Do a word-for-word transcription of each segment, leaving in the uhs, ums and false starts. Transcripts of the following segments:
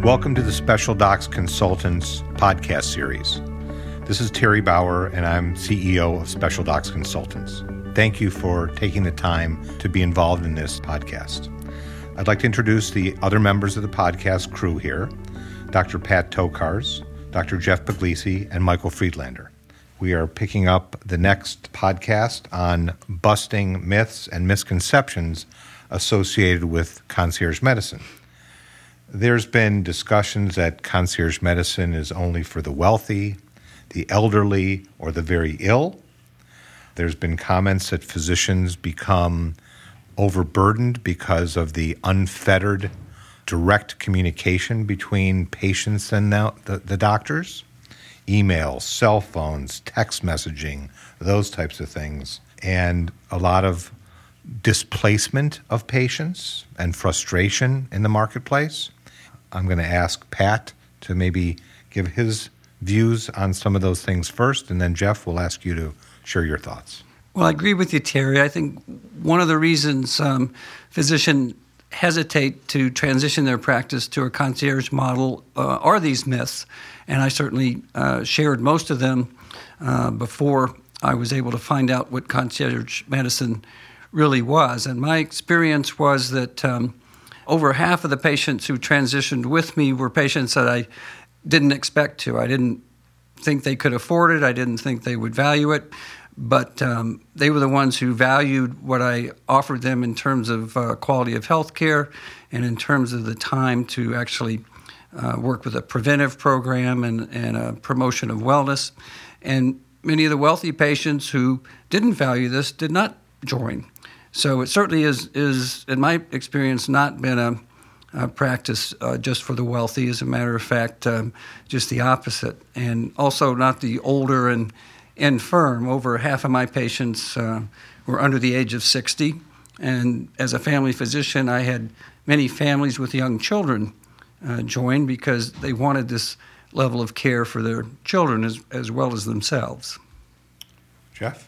Welcome to the Special Docs Consultants podcast series. This is Terry Bauer, and I'm C E O of Special Docs Consultants. Thank you for taking the time to be involved in this podcast. I'd like to introduce the other members of the podcast crew here, Doctor Pat Tokars, Doctor Jeff Puglisi, and Michael Friedlander. We are picking up the next podcast on busting myths and misconceptions associated with concierge medicine. There's been discussions that concierge medicine is only for the wealthy, the elderly, or the very ill. There's been comments that physicians become overburdened because of the unfettered direct communication between patients and the, the, the doctors. Emails, cell phones, text messaging, those types of things. And a lot of displacement of patients and frustration in the marketplace. I'm going to ask Pat to maybe give his views on some of those things first, and then Jeff will ask you to share your thoughts. Well, I agree with you, Terry. I think one of the reasons um, physicians hesitate to transition their practice to a concierge model uh, are these myths, and I certainly uh, shared most of them uh, before I was able to find out what concierge medicine really was. And my experience was that um, over half of the patients who transitioned with me were patients that I didn't expect to. I didn't think they could afford it. I didn't think they would value it. But um, they were the ones who valued what I offered them in terms of uh, quality of health care and in terms of the time to actually uh, work with a preventive program and, and a promotion of wellness. And many of the wealthy patients who didn't value this did not join. So it certainly is, is in my experience, not been a, a practice uh, just for the wealthy. As a matter of fact, um, just the opposite. And also not the older and infirm. Over half of my patients uh, were under the age of sixty. And as a family physician, I had many families with young children uh, join because they wanted this level of care for their children as, as well as themselves. Jeff?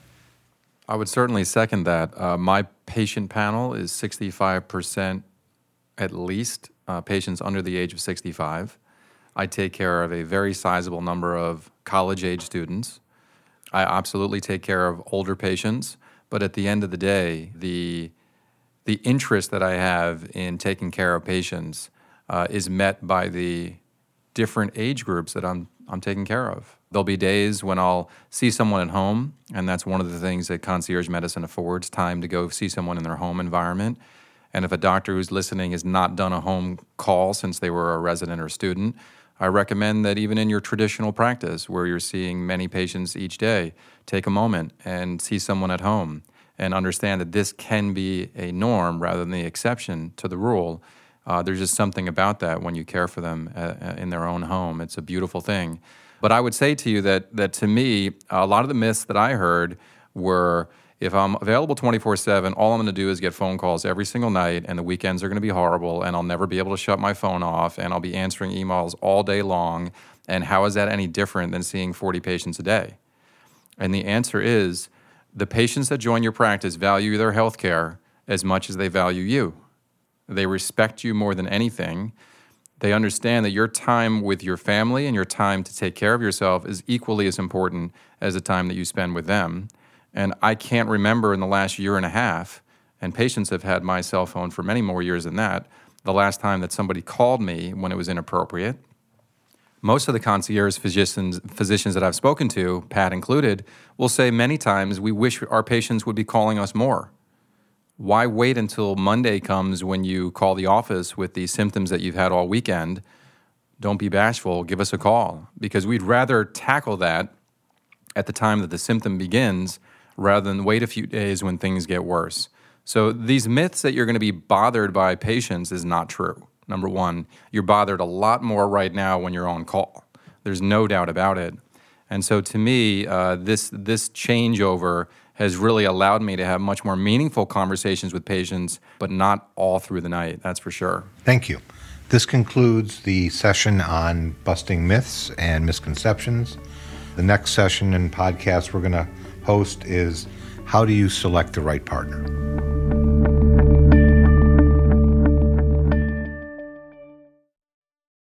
I would certainly second that. Uh, my patient panel is sixty-five percent at least uh, patients under the age of sixty-five. I take care of a very sizable number of college-age students. I absolutely take care of older patients, but at the end of the day, the the interest that I have in taking care of patients uh, is met by the different age groups that I'm I'm taking care of. There'll be days when I'll see someone at home, and that's one of the things that concierge medicine affords, time to go see someone in their home environment. And if a doctor who's listening has not done a home call since they were a resident or student, I recommend that even in your traditional practice where you're seeing many patients each day, take a moment and see someone at home and understand that this can be a norm rather than the exception to the rule. Uh, there's just something about that when you care for them uh, in their own home. It's a beautiful thing. But I would say to you that that to me, a lot of the myths that I heard were, if I'm available twenty-four seven, all I'm going to do is get phone calls every single night, and the weekends are going to be horrible, and I'll never be able to shut my phone off, and I'll be answering emails all day long, and how is that any different than seeing forty patients a day? And the answer is, the patients that join your practice value their health care as much as they value you. They respect you more than anything. They understand that your time with your family and your time to take care of yourself is equally as important as the time that you spend with them. And I can't remember in the last year and a half, and patients have had my cell phone for many more years than that, the last time that somebody called me when it was inappropriate. Most of the concierge physicians, physicians that I've spoken to, Pat included, will say many times, we wish our patients would be calling us more. Why wait until Monday comes when you call the office with the symptoms that you've had all weekend? Don't be bashful, give us a call, because we'd rather tackle that at the time that the symptom begins rather than wait a few days when things get worse. So these myths that you're going to be bothered by patients is not true. Number one, you're bothered a lot more right now when you're on call. There's no doubt about it. And so to me, uh, this this changeover has really allowed me to have much more meaningful conversations with patients, but not all through the night, that's for sure. Thank you. This concludes the session on busting myths and misconceptions. The next session and podcast we're going to host is How Do You Select the Right Partner?